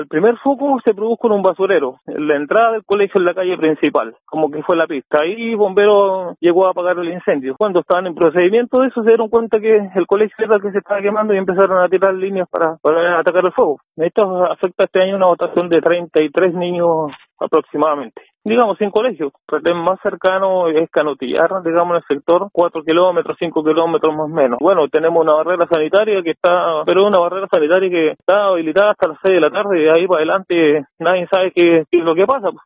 El primer foco se produjo en un basurero, en la entrada del colegio en la calle principal, como que fue la pista. Ahí bomberos llegó a apagar el incendio. Cuando estaban en procedimiento de eso, se dieron cuenta que el colegio era el que se estaba quemando y empezaron a tirar líneas para atacar el fuego. Esto afecta este año una votación de 33 niños aproximadamente. Digamos, sin colegio. El más cercano es Canutillar, digamos, en el sector, 4 kilómetros, 5 kilómetros más o menos. Bueno, tenemos una barrera sanitaria pero una barrera sanitaria que está habilitada hasta las 6 de la tarde y de ahí para adelante nadie sabe qué es lo que pasa.